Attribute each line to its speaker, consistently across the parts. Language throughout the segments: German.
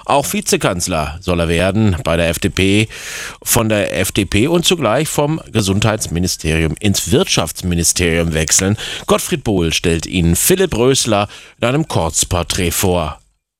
Speaker 1: Auch Vizekanzler soll er werden bei der FDP, von der FDP und zugleich vom Gesundheitsministerium ins Wirtschaftsministerium wechseln. Gottfried Bohl stellt Ihnen Philipp Rösler in einem Kurzporträt vor.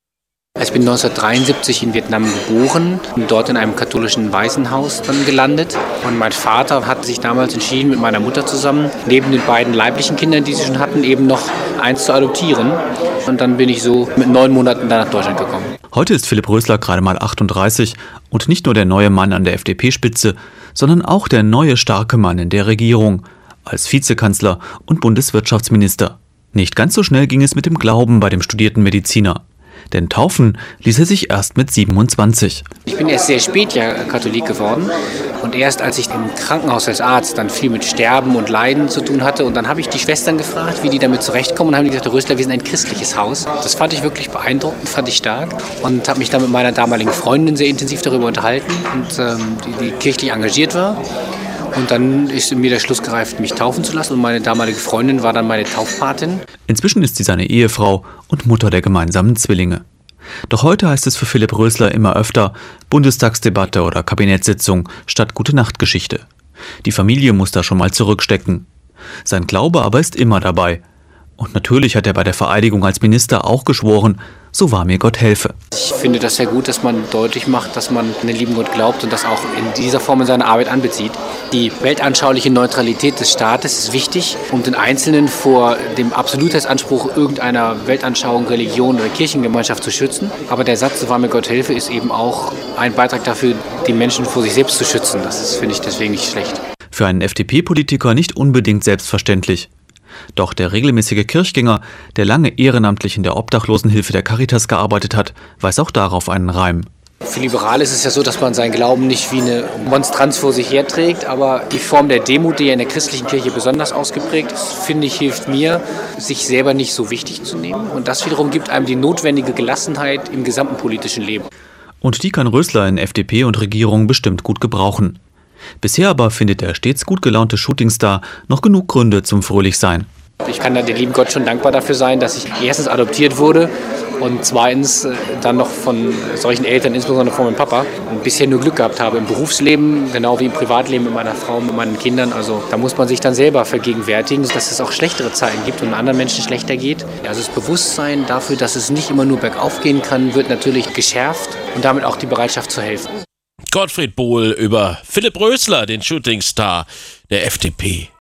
Speaker 2: Ich bin 1973 in Vietnam geboren und dort in einem katholischen Waisenhaus dann gelandet. Und mein Vater hat sich damals entschieden, mit meiner Mutter zusammen, neben den beiden leiblichen Kindern, die sie schon hatten, eben noch eins zu adoptieren. Und dann bin ich so mit 9 Monaten dann nach Deutschland gekommen.
Speaker 3: Heute ist Philipp Rösler gerade mal 38 und nicht nur der neue Mann an der FDP-Spitze, sondern auch der neue starke Mann in der Regierung, als Vizekanzler und Bundeswirtschaftsminister. Nicht ganz so schnell ging es mit dem Glauben bei dem studierten Mediziner. Denn taufen ließ er sich erst mit 27.
Speaker 2: Ich bin erst sehr spät ja Katholik geworden und erst als ich im Krankenhaus als Arzt dann viel mit Sterben und Leiden zu tun hatte und dann habe ich die Schwestern gefragt, wie die damit zurechtkommen und haben die gesagt, Rösler, wir sind ein christliches Haus. Das fand ich wirklich beeindruckend, fand ich stark und habe mich dann mit meiner damaligen Freundin sehr intensiv darüber unterhalten und die kirchlich engagiert war. Und dann ist mir der Schluss gereift, mich taufen zu lassen und meine damalige Freundin war dann meine Taufpatin.
Speaker 3: Inzwischen ist sie seine Ehefrau und Mutter der gemeinsamen Zwillinge. Doch heute heißt es für Philipp Rösler immer öfter Bundestagsdebatte oder Kabinettssitzung statt Gute-Nacht-Geschichte. Die Familie muss da schon mal zurückstecken. Sein Glaube aber ist immer dabei. Und natürlich hat er bei der Vereidigung als Minister auch geschworen, so wahr mir Gott helfe.
Speaker 2: Ich finde das sehr gut, dass man deutlich macht, dass man an den lieben Gott glaubt und das auch in dieser Form in seine Arbeit anbezieht. Die weltanschauliche Neutralität des Staates ist wichtig, um den Einzelnen vor dem Absolutheitsanspruch irgendeiner Weltanschauung, Religion oder Kirchengemeinschaft zu schützen. Aber der Satz, so wahr mir Gott helfe, ist eben auch ein Beitrag dafür, die Menschen vor sich selbst zu schützen. Das finde ich deswegen nicht schlecht.
Speaker 3: Für einen FDP-Politiker nicht unbedingt selbstverständlich. Doch der regelmäßige Kirchgänger, der lange ehrenamtlich in der Obdachlosenhilfe der Caritas gearbeitet hat, weiß auch darauf einen Reim.
Speaker 2: Für Liberale ist es ja so, dass man seinen Glauben nicht wie eine Monstranz vor sich herträgt, aber die Form der Demut, die ja in der christlichen Kirche besonders ausgeprägt ist, finde ich, hilft mir, sich selber nicht so wichtig zu nehmen. Und das wiederum gibt einem die notwendige Gelassenheit im gesamten politischen Leben.
Speaker 3: Und die kann Rösler in FDP und Regierung bestimmt gut gebrauchen. Bisher aber findet der stets gut gelaunte Shootingstar noch genug Gründe zum Fröhlichsein.
Speaker 2: Ich kann da dem lieben Gott schon dankbar dafür sein, dass ich erstens adoptiert wurde und zweitens dann noch von solchen Eltern, insbesondere von meinem Papa, bisher nur Glück gehabt habe im Berufsleben, genau wie im Privatleben mit meiner Frau, mit meinen Kindern. Also da muss man sich dann selber vergegenwärtigen, dass es auch schlechtere Zeiten gibt und anderen Menschen schlechter geht. Also das Bewusstsein dafür, dass es nicht immer nur bergauf gehen kann, wird natürlich geschärft und damit auch die Bereitschaft zu helfen.
Speaker 1: Gottfried Bohl über Philipp Rösler, den Shootingstar der FDP.